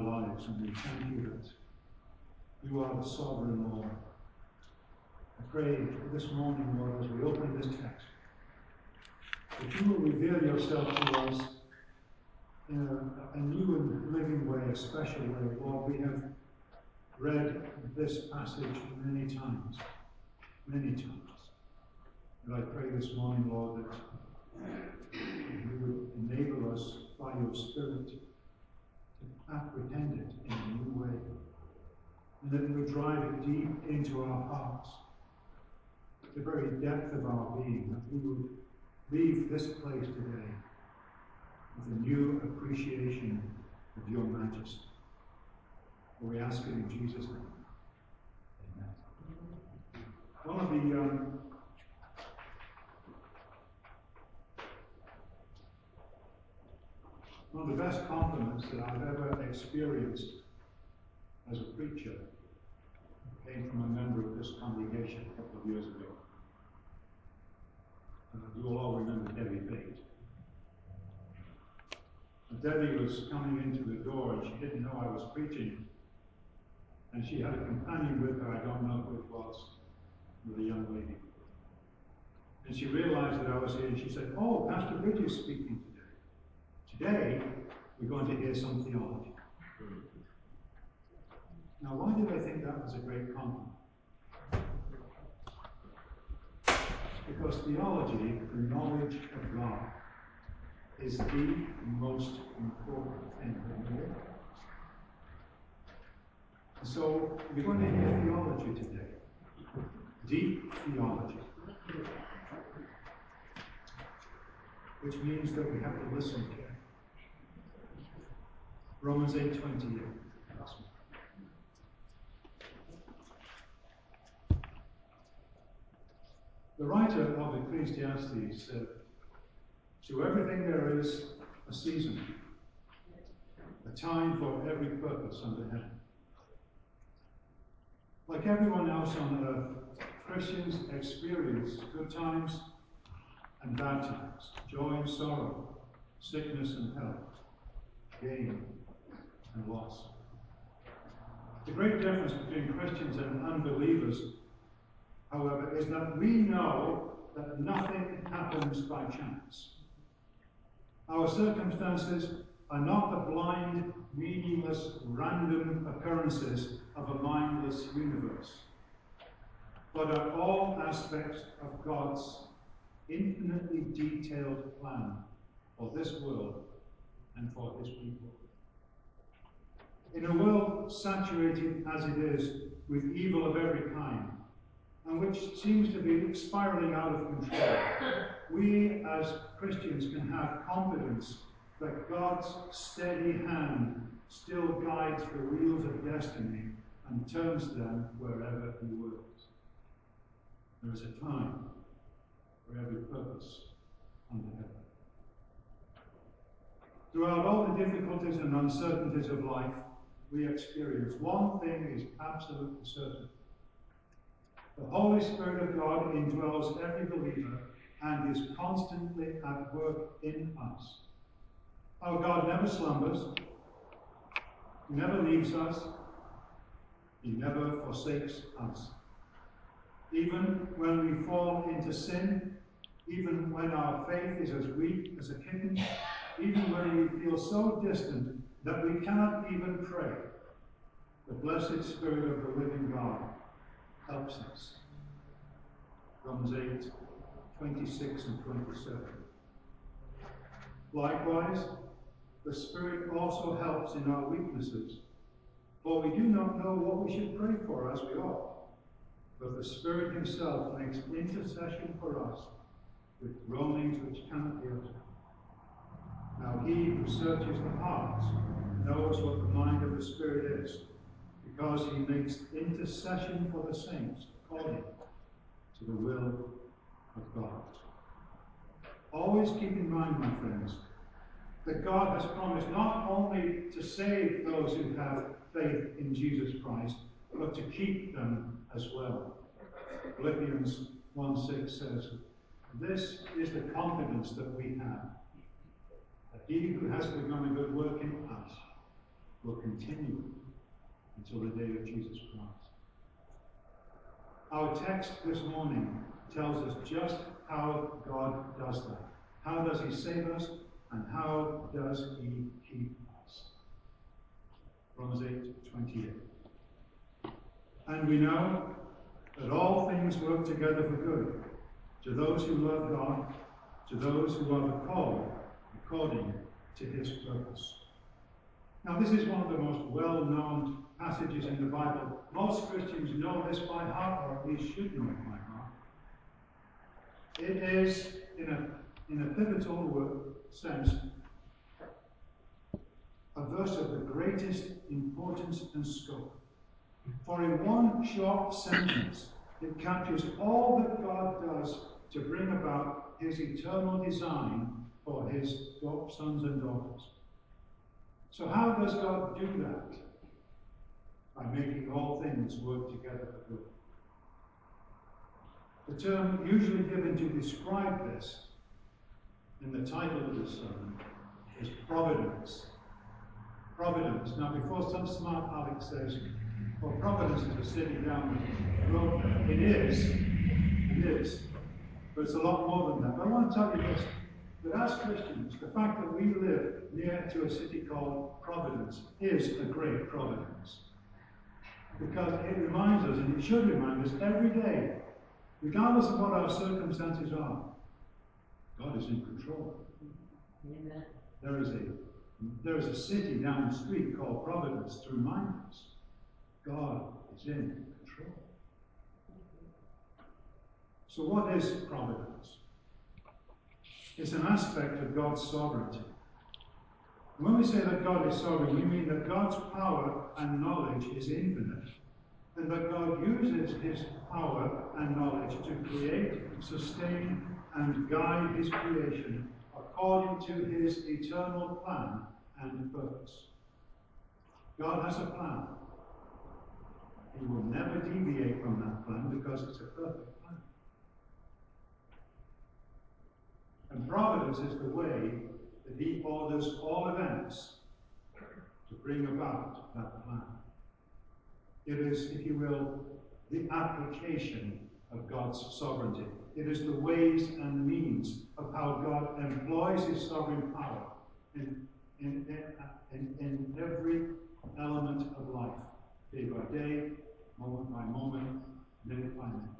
lives, and we thank you that you are the sovereign Lord. I pray this morning, Lord, as we open this text, that you will reveal yourself to us in a new and living way, a special way. Lord, we have read this passage many times. And I pray this morning, Lord, that you would enable us by your Spirit to apprehend it in a new way, and that it would drive it deep into our hearts, the very depth of our being, that we would leave this place today with a new appreciation of your majesty. For we ask it in Jesus' name. Amen. One of the best compliments that I've ever experienced as a preacher came from a member of this congregation a couple of years ago. You will all remember Debbie Bate. Debbie was coming into the door and she didn't know I was preaching. And she had a companion with her, I don't know who it was, with a young lady. And she realized that I was here and she said, "Oh, Pastor Bridge is speaking today. Today, we're going to hear some theology." Now, why did I think that was a great compliment? Because theology, the knowledge of God, is the most important thing in the world. And so, we're going to hear theology today. Deep theology. Which means that we have to listen carefully. Romans 8:28. The writer of Ecclesiastes said, "To everything there is a season, a time for every purpose under heaven." Like everyone else on earth, Christians experience good times and bad times, joy and sorrow, sickness and health, gain and loss. The great difference between Christians and unbelievers, however, is that we know that nothing happens by chance. Our circumstances are not the blind, meaningless, random occurrences of a mindless universe, but are all aspects of God's infinitely detailed plan for this world and for his people. In a world saturated as it is with evil of every kind, and which seems to be spiraling out of control, we as Christians can have confidence that God's steady hand still guides the wheels of destiny and turns them wherever he wills. There is a time for every purpose under heaven. Throughout all the difficulties and uncertainties of life we experience, one thing is absolutely certain. The Holy Spirit of God indwells every believer and is constantly at work in us. Our God never slumbers, he never leaves us, he never forsakes us. Even when we fall into sin, even when our faith is as weak as a kitten, even when we feel so distant that we cannot even pray, the blessed Spirit of the living God helps us. Romans 8:26 and 27. Likewise, the Spirit also helps in our weaknesses, for we do not know what we should pray for as we ought. But the Spirit himself makes intercession for us with groanings which cannot be uttered. Now he who searches the hearts knows what the mind of the Spirit is, because he makes intercession for the saints according to the will of God. Always keep in mind, my friends, that God has promised not only to save those who have faith in Jesus Christ, but to keep them as well. Philippians 1:6 says, "This is the confidence that we have, that he who has begun a good work in us will continue until the day of Jesus Christ. Our text this morning tells us just how God does that. How does he save us, and how does he keep us? Romans 8:28. And we know that all things work together for good, to those who love God, to those who are the called according to his purpose. Now, this is one of the most well-known passages in the Bible. Most Christians know this by heart, or at least should know it by heart. It is, in a pivotal sense, a verse of the greatest importance and scope. For in one short sentence, it captures all that God does to bring about his eternal design for his sons and daughters. So how does God do that? By making all things work together for good. The term usually given to describe this in the title of this sermon is providence. Providence. Now, before some smart aleck says, well, Providence is a city down the road there. It is, but it's a lot more than that. But I want to tell you this, that as Christians, the fact that we live near to a city called Providence is a great providence. Because it reminds us, and it should remind us every day, regardless of what our circumstances are, God is in control. Amen. There is a city down the street called Providence to remind us God is in control. So what is providence? It's an aspect of God's sovereignty. When we say that God is sovereign, we mean that God's power and knowledge is infinite, and that God uses his power and knowledge to create, sustain, and guide his creation according to his eternal plan and purpose. God has a plan. He will never deviate from that plan because it's a perfect plan. And providence is the way that he orders all events to bring about that plan. It is, if you will, the application of God's sovereignty. It is the ways and means of how God employs his sovereign power in every element of life, day by day, moment by moment, minute by minute.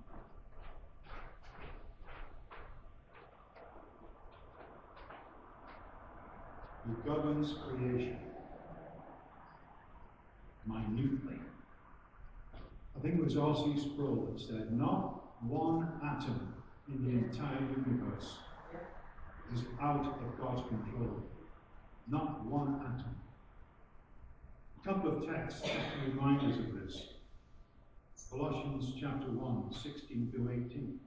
He governs creation minutely. I think it was R.C. Sproul that said, not one atom in the entire universe is out of God's control. Not one atom. A couple of texts to remind us of this. Colossians chapter 1, 16 to 18.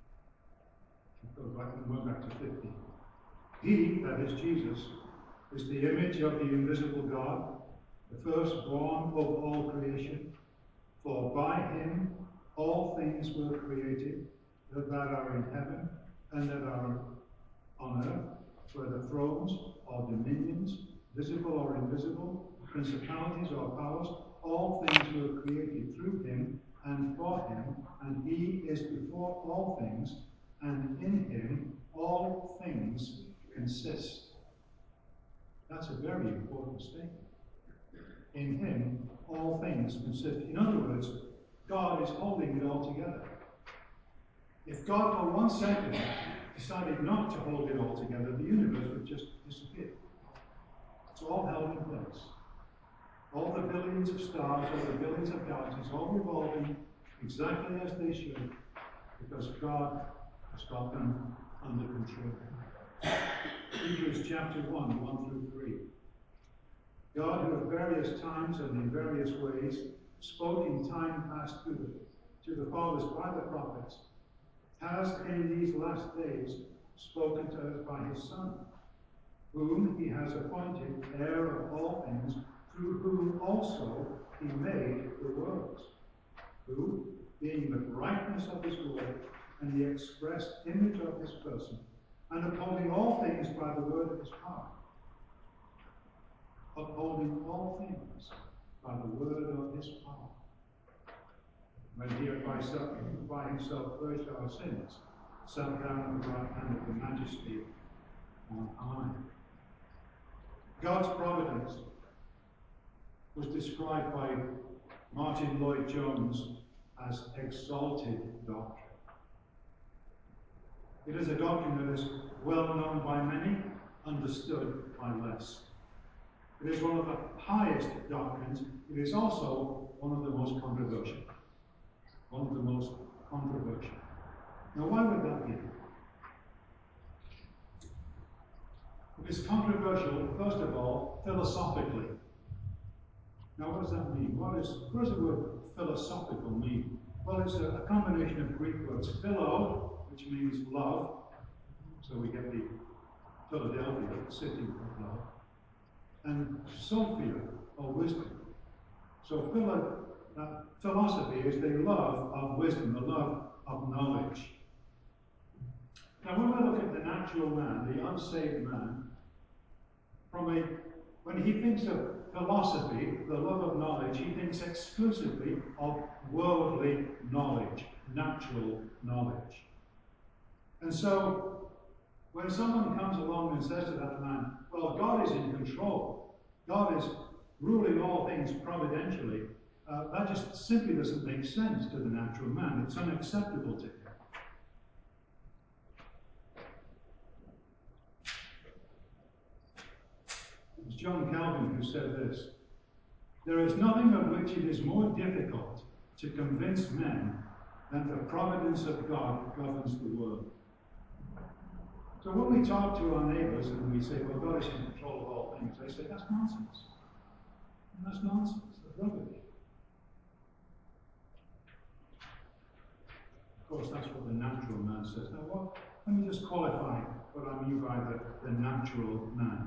We'll go back to 15. He, that is Jesus, is the image of the invisible God, the firstborn of all creation. For by him all things were created, that are in heaven and that are on earth, whether thrones or dominions, visible or invisible, principalities or powers, all things were created through him and for him, and he is before all things, and in him all things consist. That's a very important statement. In him all things consist. In other words, God is holding it all together. If God for 1 second decided not to hold it all together, the universe would just disappear. It's all held in place. All the billions of stars, all the billions of galaxies, all revolving exactly as they should, because God has got them under control. Hebrews chapter 1, 1 through 3. God, who at various times and in various ways spoke in time past to the fathers by the prophets, has in these last days spoken to us by his Son, whom he has appointed heir of all things, through whom also he made the worlds, who, being the brightness of his glory and the express image of his person, and upholding all things by the word of his power, upholding all things by the word of his power. When he had by himself purged our sins, sat down at the right hand of the Majesty on high. God's providence was described by Martin Lloyd-Jones as exalted doctrine. It is a doctrine that is well known by many, understood by less. It is one of the highest doctrines. It is also one of the most controversial. One of the most controversial. Now, why would that be? It is controversial, first of all, philosophically. Now, what does that mean? What does the word philosophical mean? Well, it's a combination of Greek words. Philo, which means love, so we get the Philadelphia, city of love, and Sophia, or wisdom. So philosophy is the love of wisdom, the love of knowledge. Now, when we look at the natural man, the unsaved man, when he thinks of philosophy, the love of knowledge, he thinks exclusively of worldly knowledge, natural knowledge. And so, when someone comes along and says to that man, well, God is in control, God is ruling all things providentially, that just simply doesn't make sense to the natural man. It's unacceptable to him. It was John Calvin who said this: there is nothing of which it is more difficult to convince men than the providence of God governs the world. So when we talk to our neighbours and we say, well, God is in control of all things, they say, that's nonsense. And that's nonsense. That's rubbish. Of course, that's what the natural man says. Now, let me just qualify what I mean by the natural man,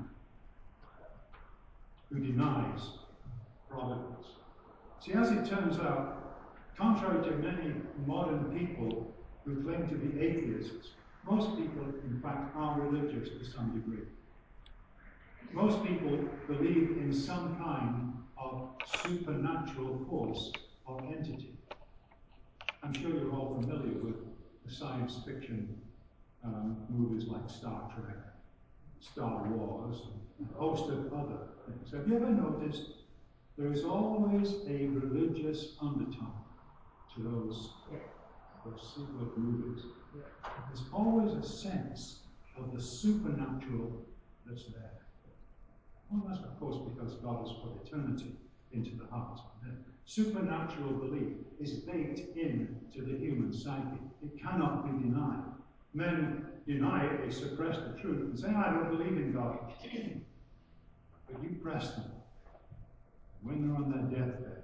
who denies providence. See, as it turns out, contrary to many modern people who claim to be atheists, most people, in fact, are religious to some degree. Most people believe in some kind of supernatural force or entity. I'm sure you're all familiar with the science fiction movies like Star Trek, Star Wars, and a host of other things. Have you ever noticed there is always a religious undertone to those movies? There's always a sense of the supernatural that's there. Well, that's of course because God has put eternity into the hearts of men. Supernatural belief is baked into the human psyche. It cannot be denied. Men deny it, they suppress the truth and say, I don't believe in God. But you press them. When they're on their deathbed,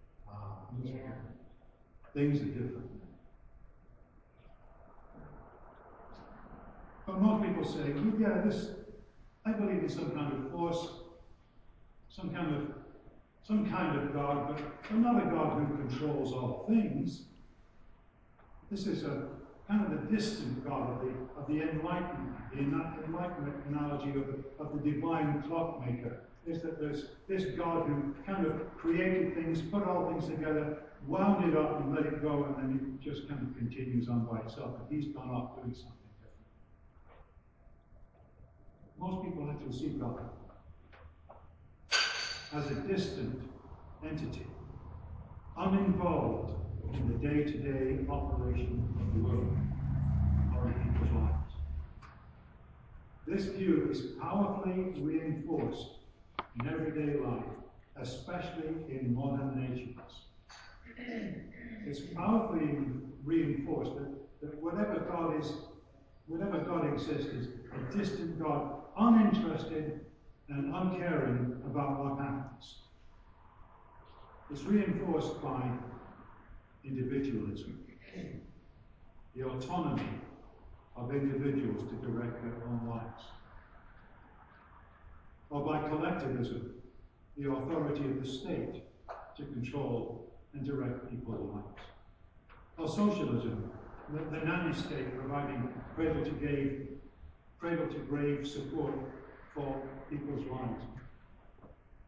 things are different. But most people say, well, yeah, I believe in some kind of force, some kind of God, but not a God who controls all things. This is a kind of a distant God of the Enlightenment. The Enlightenment analogy of the divine clockmaker is that there's this God who kind of created things, put all things together, wound it up and let it go, and then it just kind of continues on by itself, and he's gone off doing something different. Most people actually see God as a distant entity, uninvolved in the day-to-day operation of the world or in people's lives. This view is powerfully reinforced in everyday life, especially in modern nations. It's powerfully reinforced that whatever God exists is a distant God, uninterested and uncaring about what happens. It's reinforced by individualism, the autonomy of individuals to direct their own lives, or by collectivism, the authority of the state to control and direct people's lives, or socialism, the nanny state providing cradle to grave support for people's lives.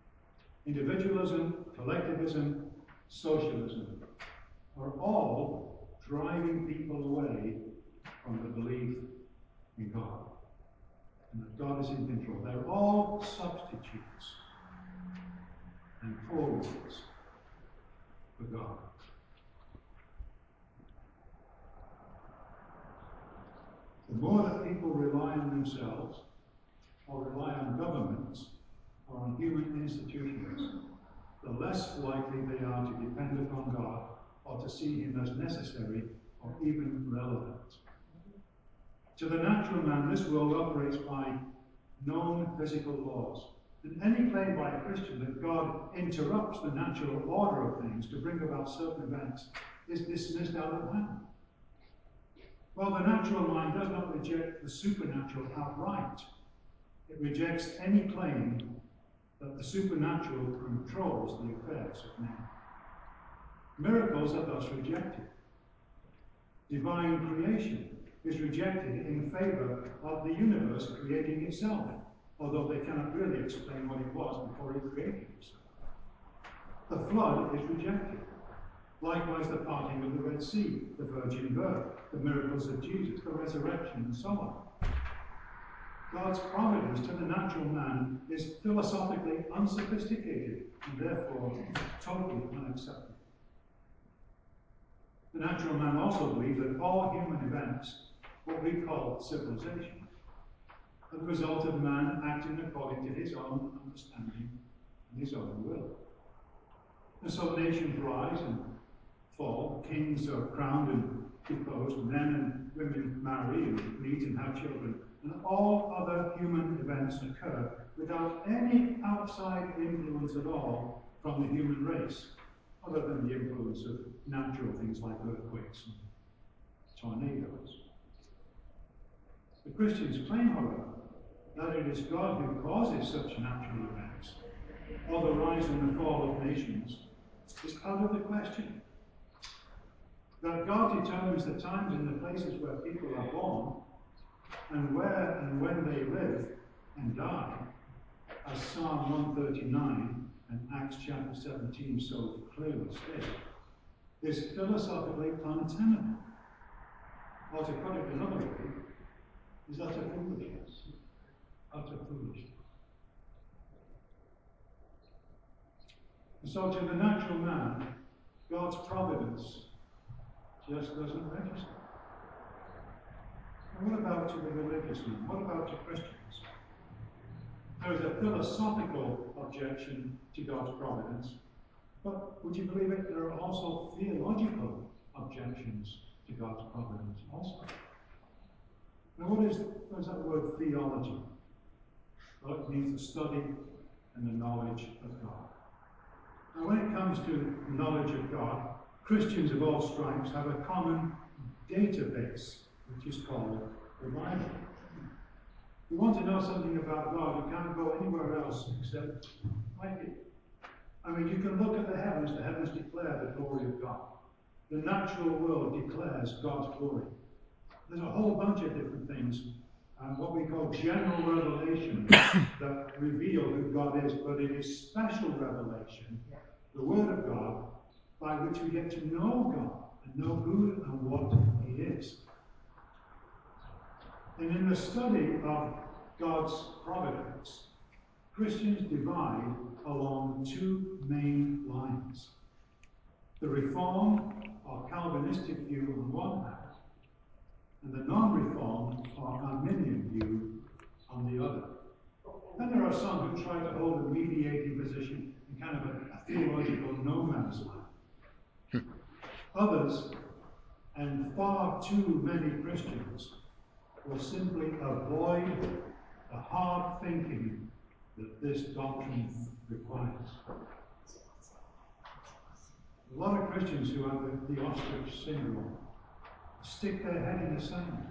Individualism, collectivism, socialism are all driving people away from the belief in God and that God is in control. They're all substitutes and forwards for God. The more that people rely on themselves, or rely on governments, or on human institutions, the less likely they are to depend upon God or to see him as necessary or even relevant. To the natural man, this world operates by known physical laws. And any claim by a Christian that God interrupts the natural order of things to bring about certain events is dismissed out of hand. Well, the natural mind does not reject the supernatural outright. It rejects any claim that the supernatural controls the affairs of men. Miracles are thus rejected. Divine creation is rejected in favor of the universe creating itself, although they cannot really explain what it was before it created itself. The flood is rejected. Likewise, the parting of the Red Sea, the virgin birth, the miracles of Jesus, the resurrection, and so on. God's providence to the natural man is philosophically unsophisticated and therefore totally unacceptable. The natural man also believes that all human events, what we call civilization, are the result of man acting according to his own understanding and his own will. And so nations rise and fall, kings are crowned and deposed, men and women marry and meet and have children, and all other human events occur without any outside influence at all from the human race, other than the influence of natural things like earthquakes and tornadoes. The Christians claim, however, that it is God who causes such natural events, or the rise and the fall of nations, is out of the question. That God determines the times and the places where people are born, and where and when they live and die, as Psalm 139 and Acts chapter 17 so clearly state, is philosophically untenable. Or to put it another way, is utter foolishness. Utter foolishness. And so to the natural man, God's providence just doesn't register. And what about to the religious man? What about to Christians? There is a philosophical objection to God's providence, but would you believe it, there are also theological objections to God's providence also. Now what is that word theology? Well, it means the study and the knowledge of God. Now when it comes to knowledge of God, Christians of all stripes have a common database, which is called the Bible. If you want to know something about God, you can't go anywhere else except like it. I mean, you can look at the heavens declare the glory of God. The natural world declares God's glory. There's a whole bunch of different things, what we call general revelation, that reveal who God is, but it is special revelation, the Word of God, by which we get to know God and know who and what He is. And in the study of God's providence, Christians divide along two main lines. The Reformed or Calvinistic view on one hand, and the non-Reformed or Arminian view on the other. And there are some who try to hold a mediating position in kind of a theological no man's land. Others, and far too many Christians, will simply avoid the hard thinking that this doctrine requires. A lot of Christians who have the ostrich syndrome stick their head in the sand.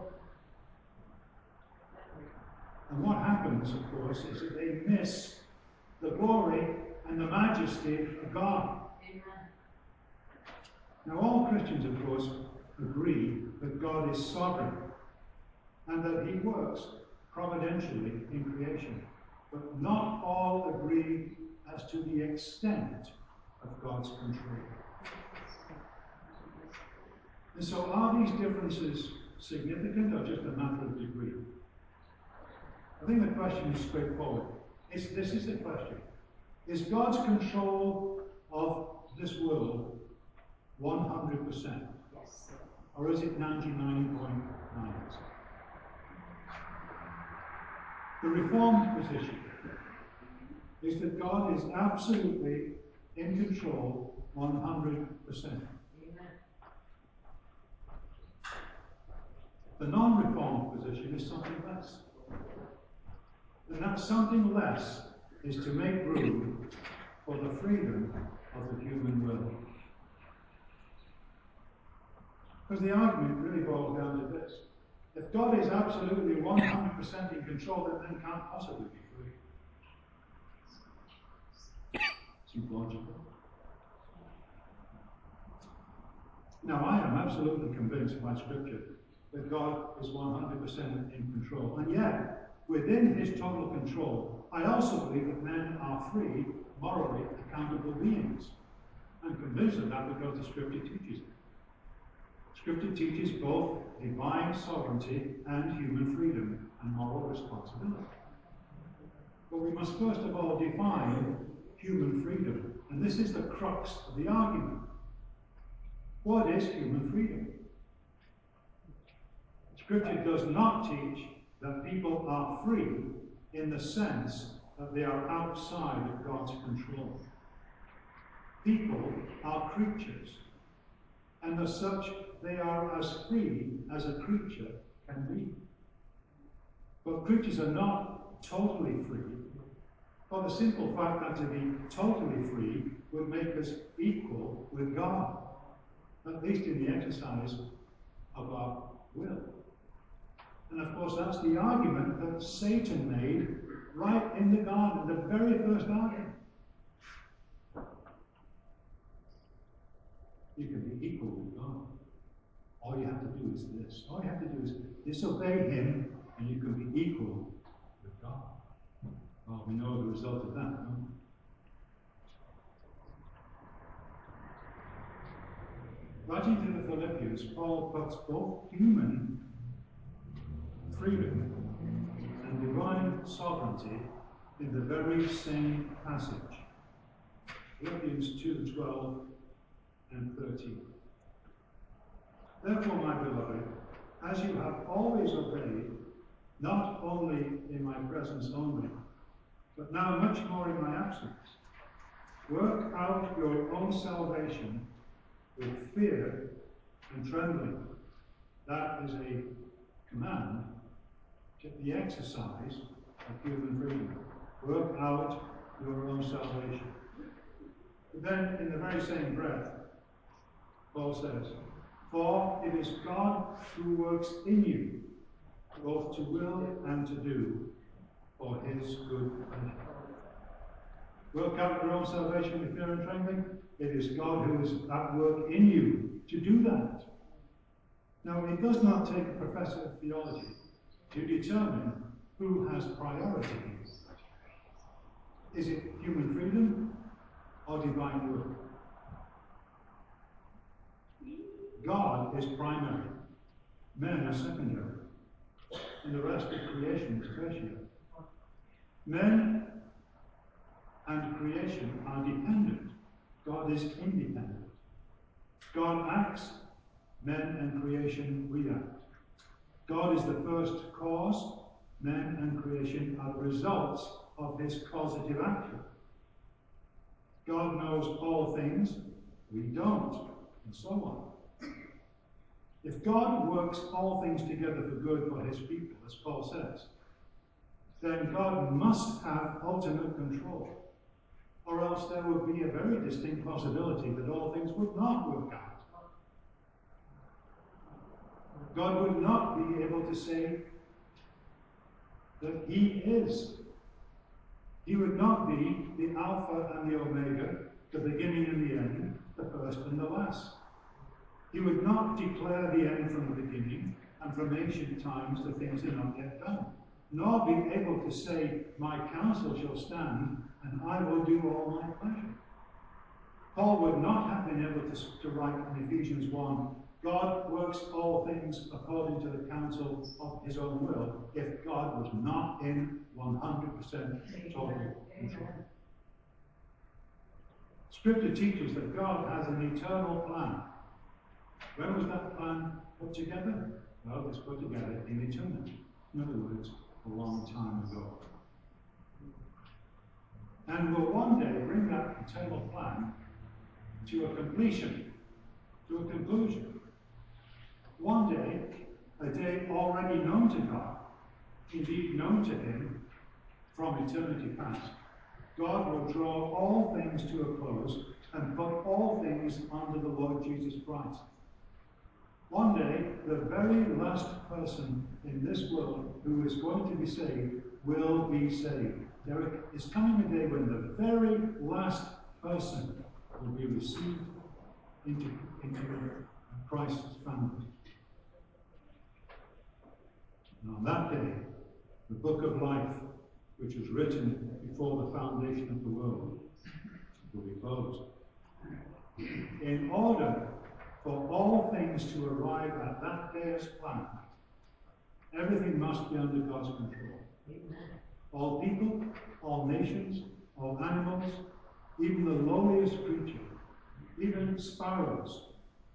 And what happens, of course, is that they miss the glory and the majesty of God. Amen. Now, all Christians, of course, agree that God is sovereign and that He works providentially in creation. But not all agree as to the extent of God's control. And so are these differences significant or just a matter of degree? I think the question is straightforward. This is the question. Is God's control of this world 100%? Yes. Or is it 99.9%? The Reformed position is that God is absolutely in control 100%. The non-Reformed position is something less. And that something less is to make room for the freedom of the human will. Because the argument really boils down to this. If God is absolutely 100% in control, then man can't possibly be free. Seems logical. Now, I am absolutely convinced by Scripture that God is 100% in control. And yet, within his total control, I also believe that men are free, morally accountable beings. I'm convinced of that because the Scripture teaches it. Scripture teaches both divine sovereignty and human freedom and moral responsibility. But we must first of all define human freedom. And this is the crux of the argument. What is human freedom? Scripture does not teach that people are free in the sense that they are outside of God's control. People are creatures, and as such, they are as free as a creature can be. But creatures are not totally free, for the simple fact that to be totally free would make us equal with God, at least in the exercise of our will. And of course, that's the argument that Satan made right in the garden, the very first argument. You can be equal with God. All you have to do is this. All you have to do is disobey him, and you can be equal with God. Well, we know the result of that, don't we? Writing to the Philippians, Paul puts both human freedom and divine sovereignty in the very same passage. Philippians 2:12 and 13. Therefore, my beloved, as you have always obeyed, not only in my presence only, but now much more in my absence, work out your own salvation with fear and trembling. That is a command to the exercise of human freedom. Work out your own salvation. But then, in the very same breath, Paul says, for it is God who works in you, both to will and to do, for his good pleasure. Work out your own salvation with fear and trembling. It is God who is at work in you to do that. Now, it does not take a professor of theology to determine who has priority. Is it human freedom or divine will? God is primary. Men are secondary. And the rest of creation is tertiary. Men and creation are dependent. God is independent. God acts, men and creation react. God is the first cause, men and creation are the results of his causative action. God knows all things, we don't, and so on. If God works all things together for good for his people, as Paul says, then God must have ultimate control, or else there would be a very distinct possibility that all things would not work out. God would not be able to say that he is. He would not be the Alpha and the Omega, the beginning and the end, the first and the last. He would not declare the end from the beginning, and from ancient times the things are not yet done. nor be able to say, my counsel shall stand, and I will do all my pleasure. Paul would not have been able to write in Ephesians 1, God works all things according to the counsel of his own will, if God was not in 100% total control. Scripture teaches that God has an eternal plan. When was that plan put together? Well, it was put together in eternity. In other words, a long time ago. And will one day bring that eternal plan to a completion, to a conclusion. One day, a day already known to God, indeed known to him from eternity past, God will draw all things to a close and put all things under the Lord Jesus Christ. One day, the very last person in this world who is going to be saved will be saved. There is coming a day when the very last person will be received into Christ's family. And on that day, the book of life, which was written before the foundation of the world, will be closed. In order for all things to arrive at that day's plan, everything must be under God's control. All people, all nations, all animals, even the lowliest creature, even sparrows.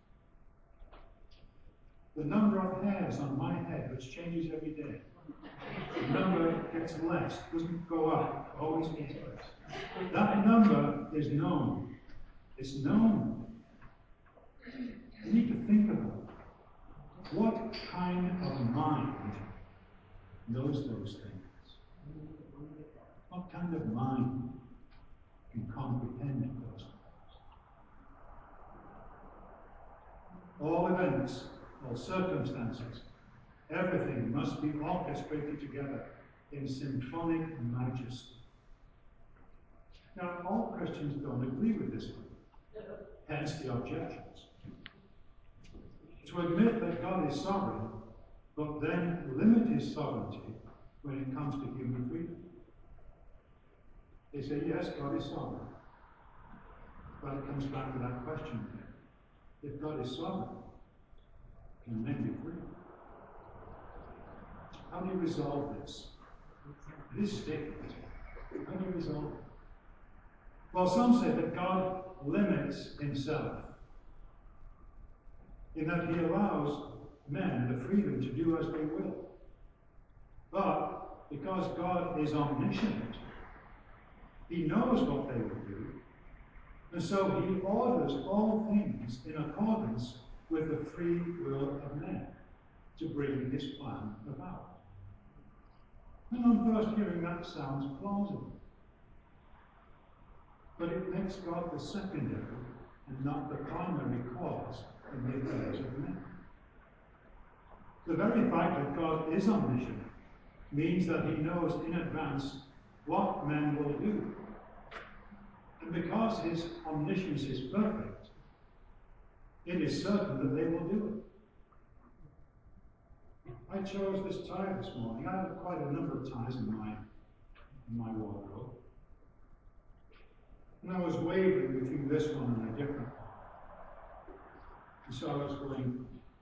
The number of hairs on my head, which changes every day, the number gets less, doesn't go up, always gets less. That number is known. It's known. You need to think about it. What kind of mind knows those things? What kind of mind can comprehend those things? All events, all circumstances, everything must be orchestrated together in symphonic majesty. Now, all Christians don't agree with this one, hence the objections. To admit that God is sovereign, but then limit his sovereignty when it comes to human freedom. They say, yes, God is sovereign. But it comes back to that question again. If God is sovereign, can men be free? How do you resolve this? It is sticky. How do you resolve it? Well, some say that God limits himself, in that he allows men the freedom to do as they will. But because God is omniscient, he knows what they will do, and so he orders all things in accordance with the free will of men to bring his plan about. And on first hearing, that sounds plausible. But it makes God the secondary and not the primary cause in the affairs of men. The very fact that God is omniscient means that he knows in advance what men will do. And because his omniscience is perfect, it is certain that they will do it. I chose this tie this morning. I have quite a number of ties in my wardrobe. And I was wavering between this one and a different one. And so I was going,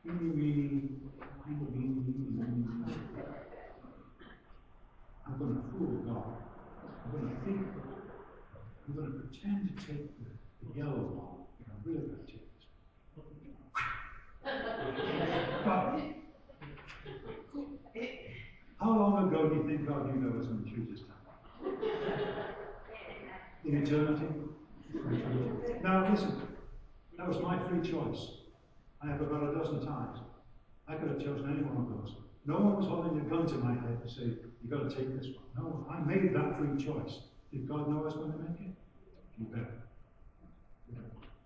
I'm going to fool God. I'm going to think that I'm going to pretend to take the yellow one, but I'm really going to take this one. How long ago do you think God knew that was going to choose his time? In eternity? Now listen, that was my free choice. I have about a dozen ties. I could have chosen any one of those. No one was holding a gun to my head to say, you've got to take this one. No, I made that free choice. Did God know I was going to make it? You bet. Yeah.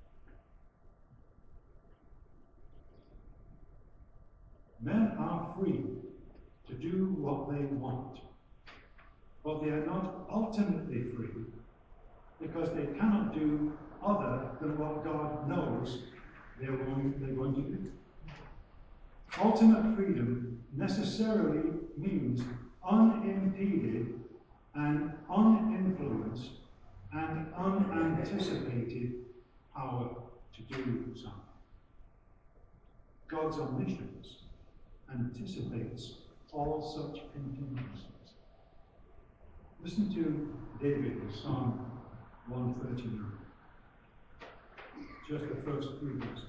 Men are free to do what they want, but they are not ultimately free because they cannot do other than what God knows they're going to do. Ultimate freedom necessarily means unimpeded and uninfluenced and unanticipated power to do something. God's omniscience anticipates all such contingencies. Listen to David in Psalm 139. Just the first three verses.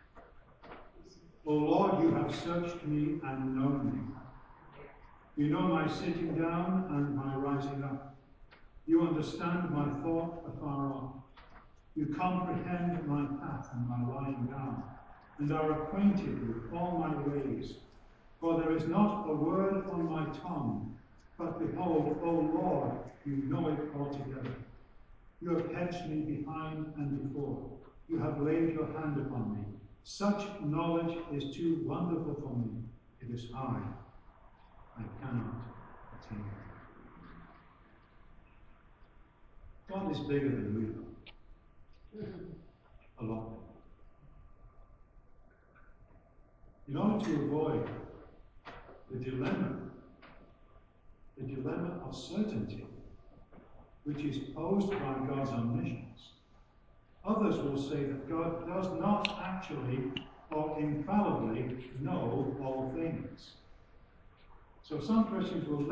O Lord, you have searched me and known me. You know my sitting down and my rising up. You understand my thought afar off. You comprehend my path and my lying down, and are acquainted with all my ways. For there is not a word on my tongue, but behold, O Lord, you know it altogether. You have hedged me behind and before. You have laid your hand upon me. Such knowledge is too wonderful for me. It is high. I cannot attain it. God is bigger than we are. A lot bigger. In order to avoid the dilemma of certainty, which is posed by God's omniscience, others will say that God does not actually or infallibly know all things. So some Christians will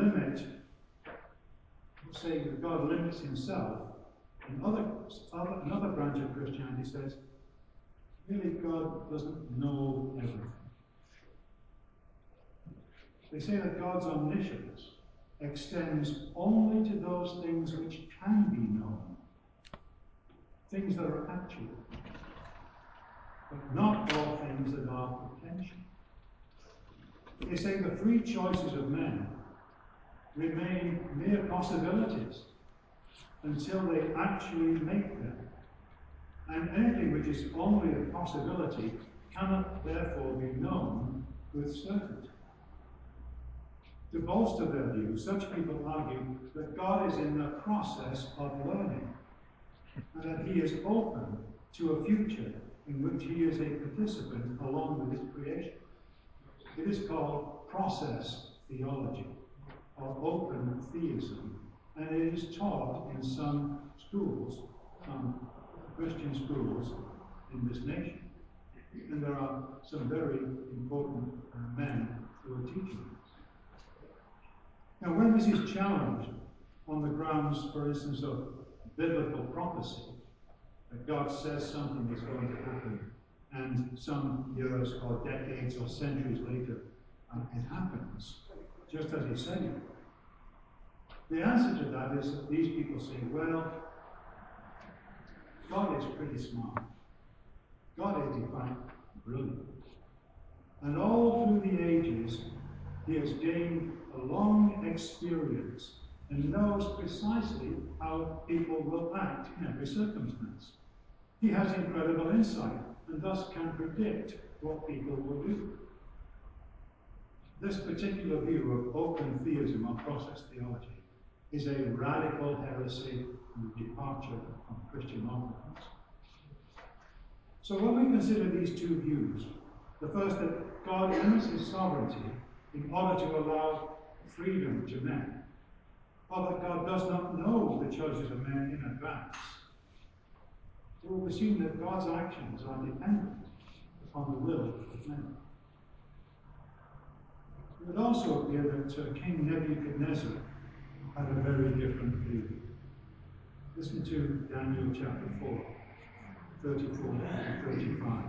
say that God limits himself, and another branch of Christianity says, really God doesn't know everything. They say that God's omniscience extends only to those things which can be known, things that are actual, but not all things that are potential. They say the free choices of men remain mere possibilities until they actually make them. And anything which is only a possibility cannot therefore be known with certainty. To bolster their view, such people argue that God is in the process of learning, and that he is open to a future in which he is a participant along with his creation. It is called process theology, or open theism, and it is taught in some schools, some Christian schools in this nation. And there are some very important men who are teaching this. Now, when this is challenged on the grounds, for instance, of biblical prophecy, that God says something is going to happen, and some years or decades or centuries later, it happens, just as he said it. The answer to that is that these people say, well, God is pretty smart. God is, in fact, brilliant. And all through the ages, he has gained a long experience and knows precisely how people will act in every circumstance. He has incredible insight and thus can predict what people will do. This particular view of open theism or process theology is a radical heresy and departure from Christian orthodoxy. So when we consider these two views, the first, that God limits his sovereignty in order to allow freedom to men, or that God does not know the choices of men in advance, it will be seen that God's actions are dependent upon the will of men. It would also appear that King Nebuchadnezzar had a very different view. Listen to Daniel chapter 4, 34 and 35.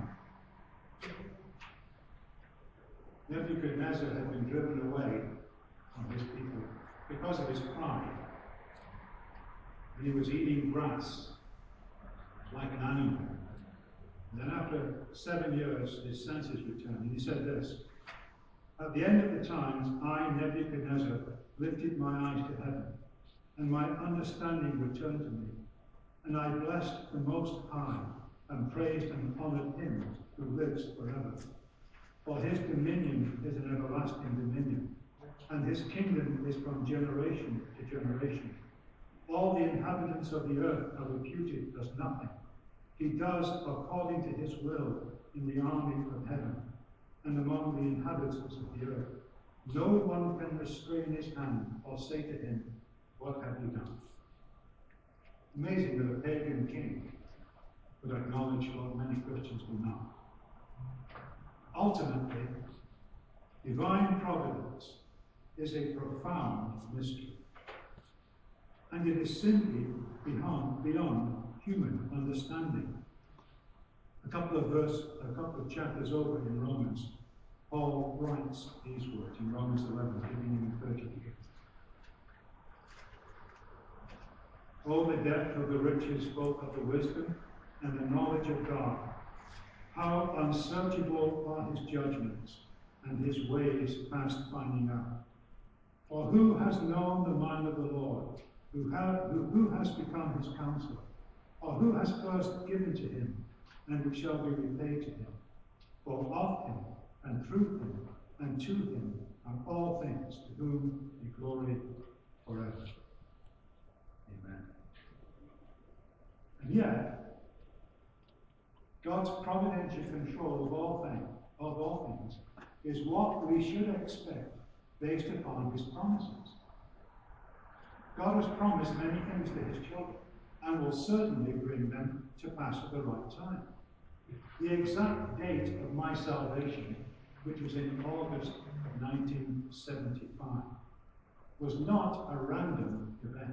Nebuchadnezzar had been driven away from his people because of his pride. And he was eating grass like an animal. And then after 7 years, his senses returned. And he said this, "At the end of the times, I, Nebuchadnezzar, lifted my eyes to heaven, and my understanding returned to me. And I blessed the Most High, and praised and honored him who lives forever. For his dominion is an everlasting dominion, and his kingdom is from generation to generation. All the inhabitants of the earth are reputed as nothing. He does according to his will in the army of heaven, and among the inhabitants of the earth. No one can restrain his hand or say to him, "What have you done?" Amazing that a pagan king would acknowledge what many Christians do not. Ultimately, divine providence is a profound mystery, and it is simply beyond human understanding. A couple of chapters over in Romans, Paul writes these words in Romans 11, beginning in 33. Oh, the depth of the riches, both of the wisdom and the knowledge of God! How unsearchable are his judgments, and his ways past finding out. For who has known the mind of the Lord? Who has become his counselor? Or who has first given to him, and it shall be repaid to him? For of him, and through him, and to him are all things, to whom be glory forever. Amen. And yet, God's providential control of all things, is what we should expect based upon his promises. God has promised many things to his children, and will certainly bring them to pass at the right time. The exact date of my salvation, which was in August of 1975, was not a random event.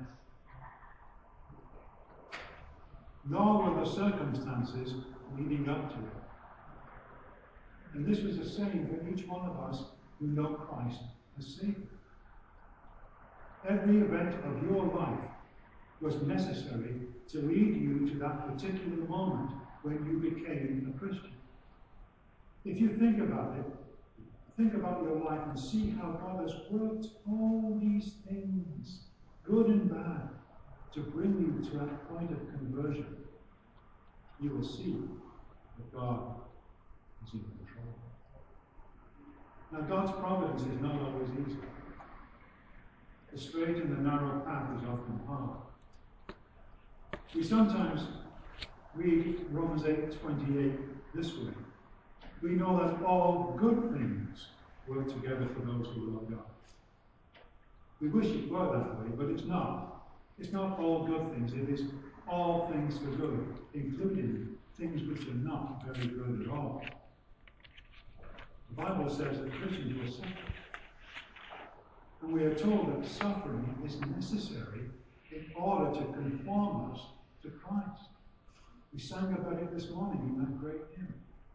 Nor were the circumstances leading up to it. And this was the same for each one of us who know Christ as Savior. Every event of your life was necessary to lead you to that particular moment when you became a Christian. If you think about it, think about your life and see how God has worked all these things, good and bad, to bring you to that point of conversion. You will see that God is in control. Now, God's providence is not always easy. The straight and the narrow path is often hard. We sometimes read Romans 8:28 this way. We know that all good things work together for those who love God. We wish it were that way, but it's not. It's not all good things. It is all things for good, including things which are not very good at all. The Bible says that Christians will suffer. And we are told that suffering is necessary in order to conform us to Christ. We sang about it this morning in that great hymn.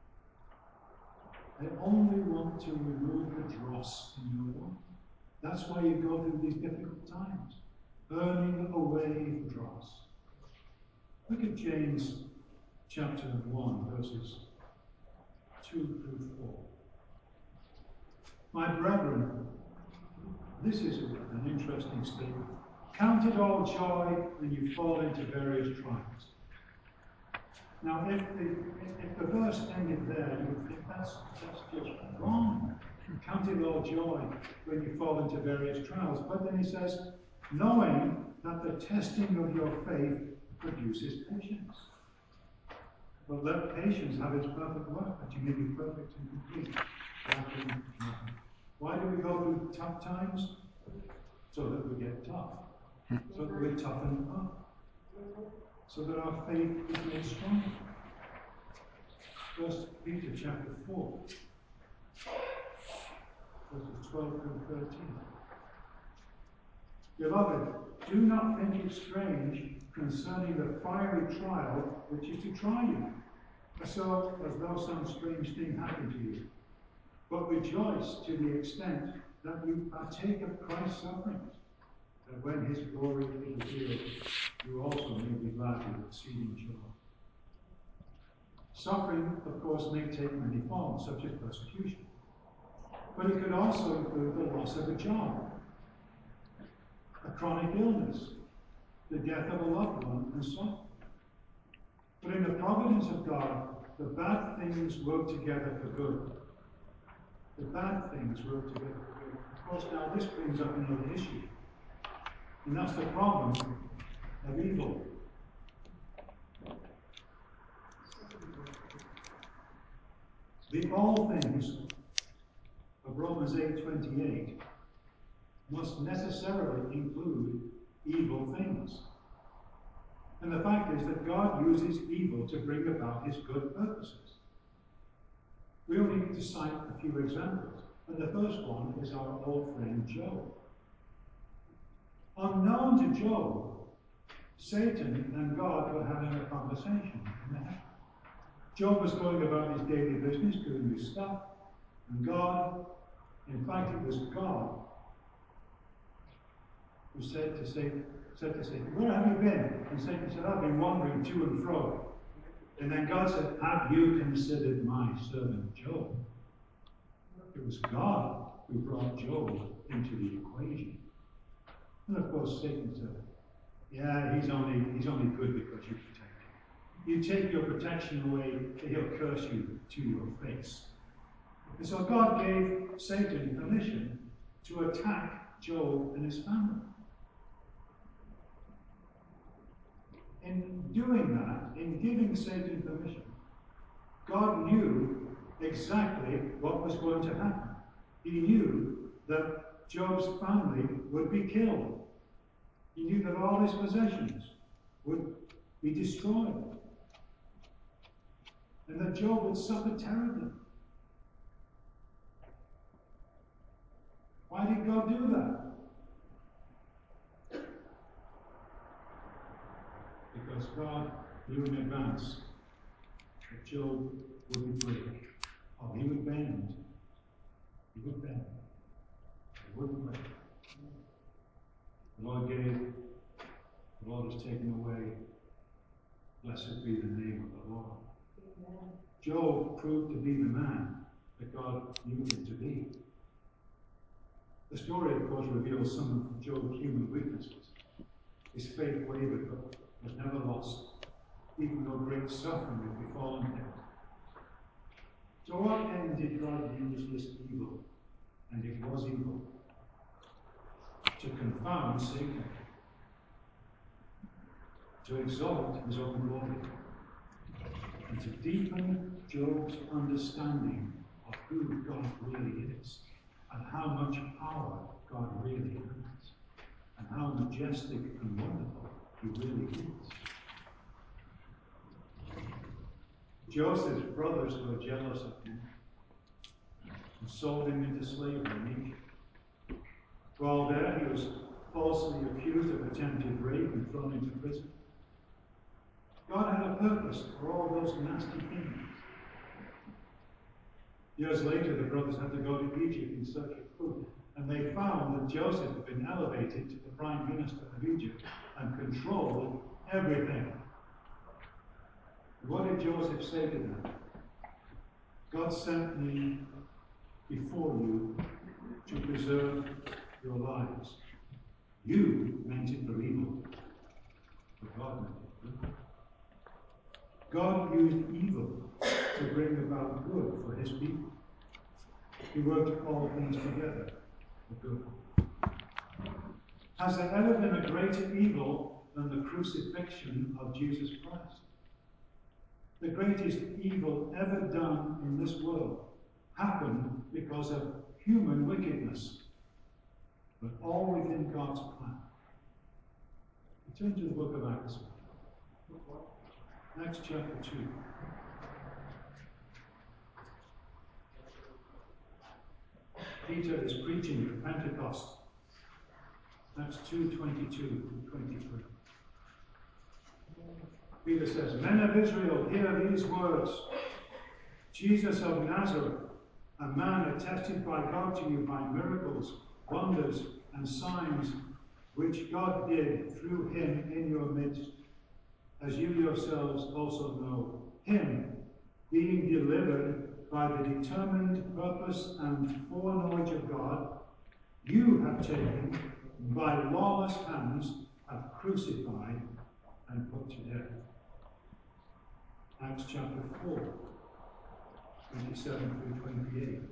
I only want to remove the dross in your life. That's why you go through these difficult times, burning away the dross. Look at James chapter 1, verses 2 through 4. My brethren, this is an interesting statement. Count it all joy when you fall into various trials. Now, if the verse ended there, you would think that's just wrong. Count it all joy when you fall into various trials. But then he says, knowing that the testing of your faith produces patience. But let patience have its perfect work, that you may be perfect and complete, lacking nothing. Why do we go through tough times? So that we get tough. So that we're toughened up. So that our faith is made stronger. 1 Peter chapter 4, verses 12 through 13. Beloved, do not think it strange concerning the fiery trial which is to try you, as though some strange thing happened to you. But rejoice to the extent that you partake of Christ's sufferings, that when his glory is revealed, you also may be glad with exceeding joy. Suffering, of course, may take many forms, such as persecution. But it could also include the loss of a job, a chronic illness, the death of a loved one, and so on. But in the providence of God, the bad things work together for good. The bad things work together for good. Of course, now this brings up another issue. And that's the problem of evil. The all things of Romans 8:28 must necessarily include evil things. And the fact is that God uses evil to bring about his good purposes. We only need to cite a few examples. And the first one is our old friend Job. Unknown to Job, Satan and God were having a conversation in the heavens. Job was going about his daily business, doing his stuff, and God, in fact it was God, who said to Satan, "Where have you been?" And Satan said, "I've been wandering to and fro." And then God said, "Have you considered my servant Job?" It was God who brought Job into the equation. And of course Satan said, "Yeah, he's only good because you protect him. You take your protection away, he'll curse you to your face." And so God gave Satan permission to attack Job and his family. In doing that, in giving Satan permission, God knew exactly what was going to happen. He knew that Job's family would be killed. He knew that all his possessions would be destroyed. And that Job would suffer terribly. Why did God do that? Because God knew in advance that Job wouldn't break. Oh, he would bend. He would bend. He wouldn't break. The Lord gave, the Lord has taken away. Blessed be the name of the Lord. Amen. Job proved to be the man that God knew him to be. The story, of course, reveals some of Job's human weaknesses. His faith wavered, but was never lost, even though great suffering had befallen him. To what end did God use this evil? And it was evil. To confound Satan. To exalt his own glory. And to deepen Job's understanding of who God really is. And how much power God really has. And how majestic and wonderful he really is. Joseph's brothers were jealous of him and sold him into slavery in Egypt. While there, he was falsely accused of attempted rape and thrown into prison. God had a purpose for all those nasty things. Years later, the brothers had to go to Egypt in search of food, and they found that Joseph had been elevated to the prime minister of Egypt and controlled everything. What did Joseph say to them? God sent me before you to preserve your lives. You meant it for evil, but God meant it for good. God used evil to bring about good for his people. He worked all things together for good. Has there ever been a greater evil than the crucifixion of Jesus Christ? The greatest evil ever done in this world happened because of human wickedness, but all within God's plan. Turn to the book of Acts. Acts chapter 2. Peter is preaching at Pentecost. Acts 2:22-23. Peter says, "Men of Israel, hear these words. Jesus of Nazareth, a man attested by God to you by miracles, wonders, and signs, which God did through him in your midst, as you yourselves also know. Him, being delivered by the determined purpose and foreknowledge of God, you have taken, by lawless hands, have crucified and put to death." Acts chapter 4, 27-28.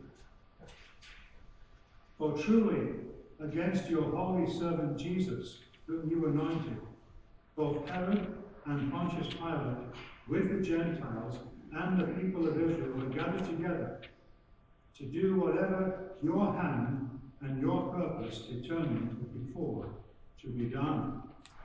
"For truly, against your holy servant Jesus, whom you anointed, both Herod and Pontius Pilate, with the Gentiles and the people of Israel, were gathered together, to do whatever your hand and your purpose determined before to be done.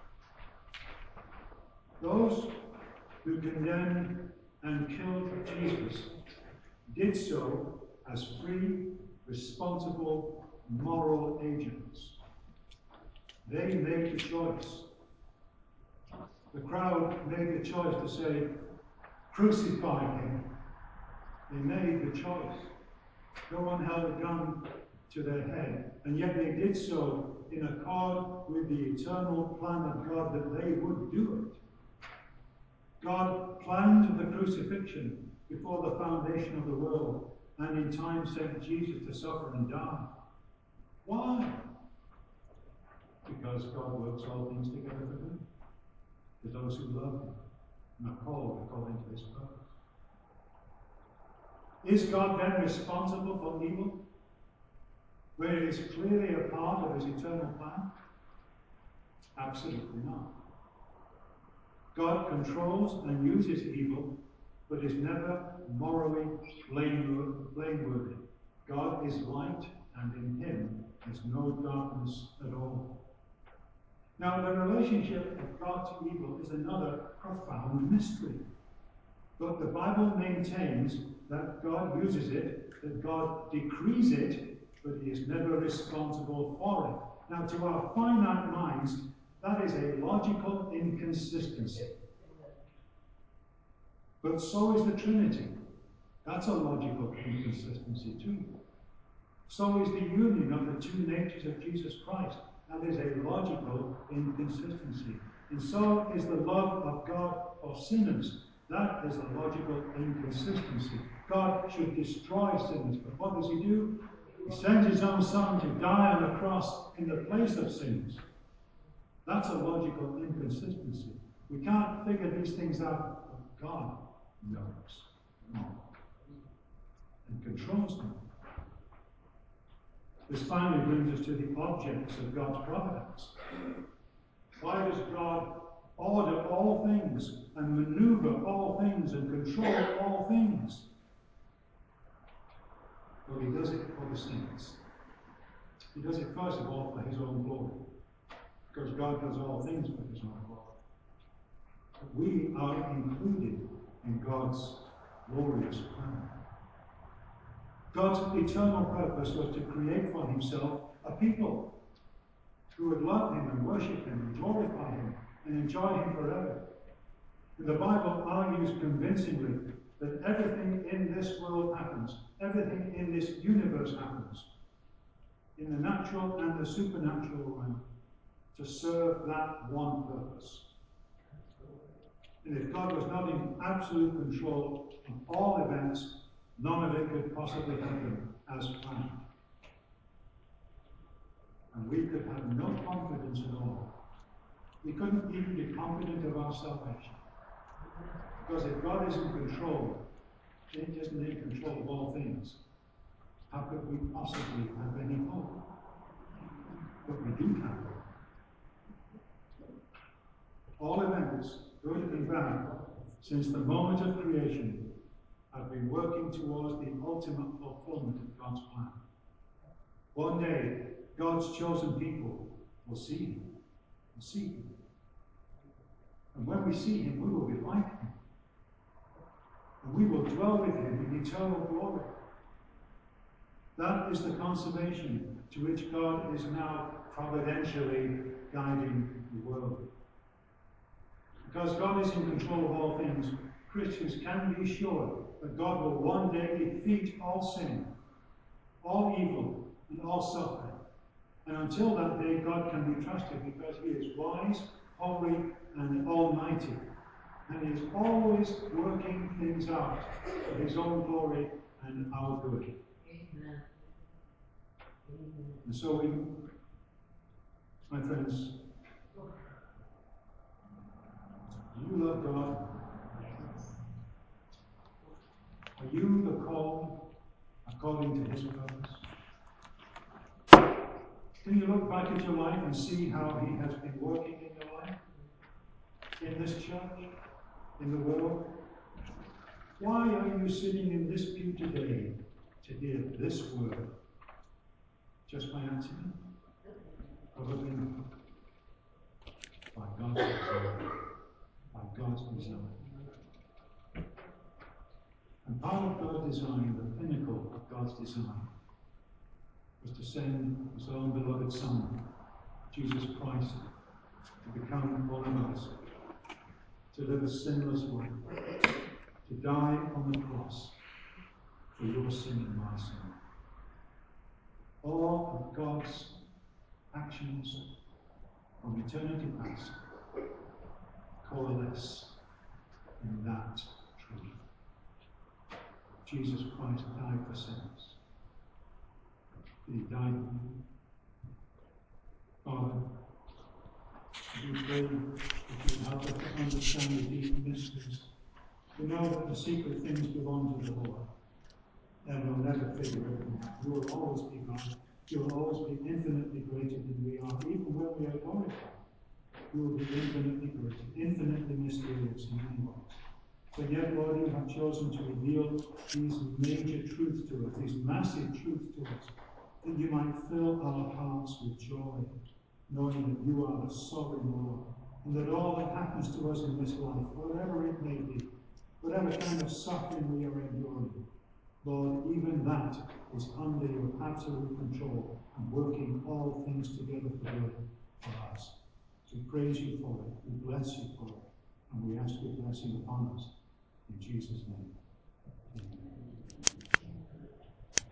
Those who condemned and killed Jesus did so as free, responsible, moral agents. They made the choice. The crowd made the choice to say, crucify him. They made the choice. No one held a gun to their head, and yet they did so in accord with the eternal plan of God that they would do it. God planned the crucifixion before the foundation of the world, and in time sent Jesus to suffer and die. Why? Because God works all things together for good, to those who love him and are called according to his purpose. Is God then responsible for evil, where it is clearly a part of his eternal plan? Absolutely not. God controls and uses evil, but is never morally blameworthy. God is light, and in him is no darkness at all. Now, the relationship of God to evil is another profound mystery. But the Bible maintains that God uses it, that God decrees it, but he is never responsible for it. Now, to our finite minds, that is a logical inconsistency. But so is the Trinity. That's a logical inconsistency too. So is the union of the two natures of Jesus Christ. That is a logical inconsistency. And so is the love of God for sinners. That is a logical inconsistency. God should destroy sinners, but what does he do? He sends his own Son to die on the cross in the place of sinners. That's a logical inconsistency. We can't figure these things out, but God knows all and controls them. This finally brings us to the objects of God's providence. Why does God order all things and maneuver all things and control all things? Well, he does it for the saints. He does it first of all for his own glory, because God does all things for his own glory. But we are included in God's glorious plan. God's eternal purpose was to create for himself a people who would love him and worship him and glorify him and enjoy him forever. And the Bible argues convincingly that everything in this world happens, everything in this universe happens, in the natural and the supernatural realm, to serve that one purpose. And if God was not in absolute control of all events, none of it could possibly happen as planned. And we could have no confidence at all. We couldn't even be confident of our salvation. Because if God is in control, he isn't in control of all things. How could we possibly have any hope? But we do have hope. All events, good and bad, since the moment of creation, have been working towards the ultimate fulfillment of God's plan. One day, God's chosen people will see him. Will see him. And when we see him, we will be like him. And we will dwell with him in eternal glory. That is the consummation to which God is now providentially guiding the world. Because God is in control of all things, Christians can be sure that God will one day defeat all sin, all evil, and all suffering. And until that day, God can be trusted because he is wise, holy, and almighty. And he is always working things out for his own glory and our good. Amen. And so we, my friends, do you love God? Are you the called according to his purpose? Can you look back at your life and see how he has been working in your life? In this church? In the world? Why are you sitting in this pew today? to hear this word just by accident? Probably not. By God's design. By God's design. And part of God's design, the pinnacle of God's design, was to send his own beloved Son, Jesus Christ, to become one of us, to live a sinless life, to die on the cross for your sin and my sin. All of God's actions from eternity past coalesce in that truth. Jesus Christ died for sinners. He died for you. Father, we pray that you help us to understand the deep mysteries. We know that the secret things belong to the Lord, and we'll never figure everything out. You will always be God. You will always be infinitely greater than we are, even when we are glorified. You will be infinitely greater, infinitely mysterious in many ways. But yet, Lord, you have chosen to reveal these major truths to us, these massive truths to us, that you might fill our hearts with joy, knowing that you are the sovereign Lord, and that all that happens to us in this life, whatever it may be, whatever kind of suffering we are enduring, Lord, even that is under your absolute control and working all things together for good for us. We praise you for it, we bless you for it, and we ask your blessing upon us. In Jesus' name.